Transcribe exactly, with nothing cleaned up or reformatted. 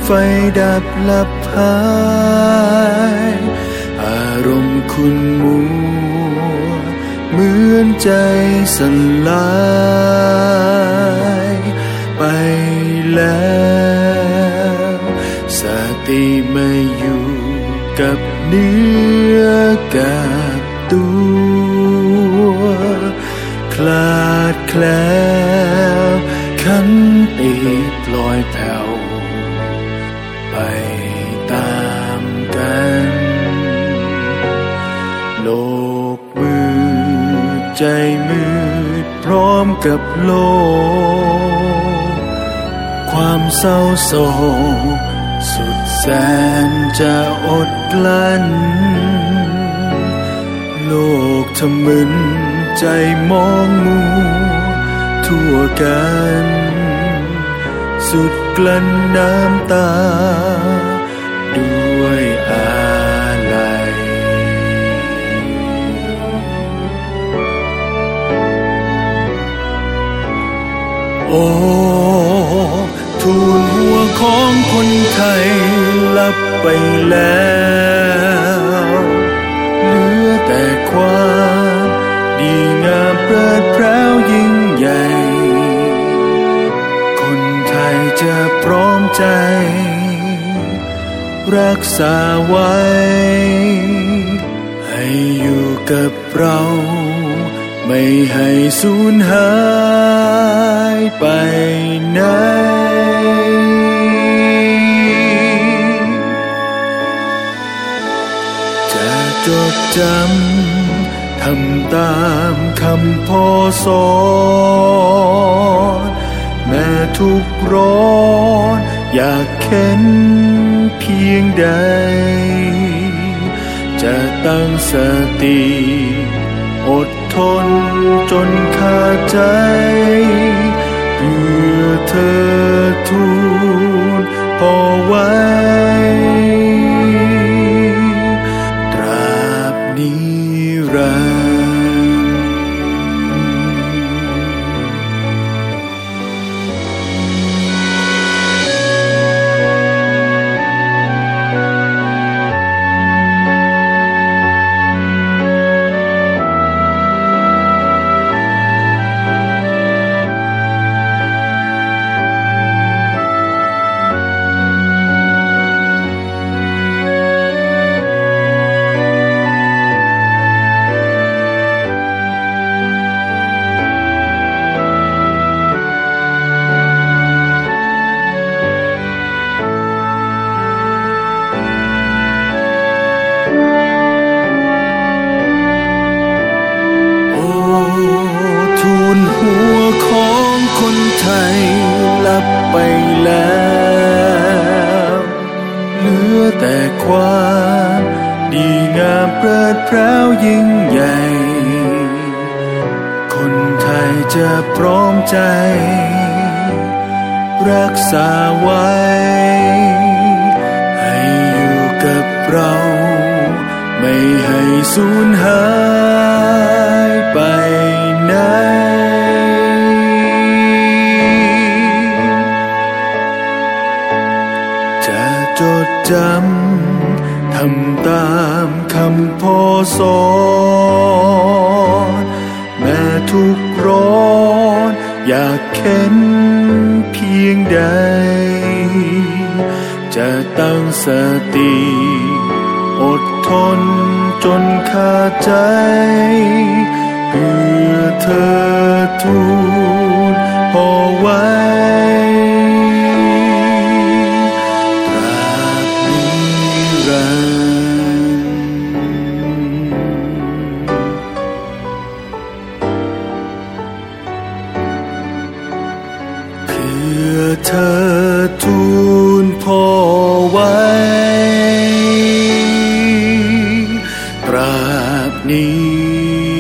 ดับลับหายอารมณ์คุณมัวเหมือนใจสลายไปแล้วสติไม่อยู่กับเนื้อกับตัวคลาดแคล้วขันติปล่อยแผ่วไปตามกันโลกมืดใจมืดพร้อมกับโลกความเศร้าโศกสุดแสนจะอดกลั้นโลกทำมึนใจมองมัวทั่วกันสุดกลั้นน้ำตาด้วยอาลัยโอ้ทูลหัวของคนไทยลับไปแล้วเหลือแต่ความดีงามเปิดแพร่วยิ่งใหญ่คนไทยจะพร้อมใจรักษาไว้ให้อยู่กับเราไม่ให้สูญหายไปไหนจะจดจำทำตามคำพ่อสอนแม้ทุกข์ร้อนอยากเข็นเพียงใดจะตั้งสติอดทนจนขาดใจเพื่อเธอทูลพอไว้ตราบนิรันดร์หัวของคนไทยลับไปแล้วเหลือแต่ความดีงามเปิดแพร่วยิ่งใหญ่คนไทยจะพร้อมใจรักษาไว้ให้อยู่กับเราไม่ให้สูญหายไปไหนจะจดจำทำตามคำพ่อสอนแม้ทุกข์ร้อนอยากเข็นเพียงใดจะตั้งสติอดทนจนขาดใจเพื่อเธอทูลพอไว้ตราบนิรันดร์เพื่อเธอทูลพอไว้ตราบนี้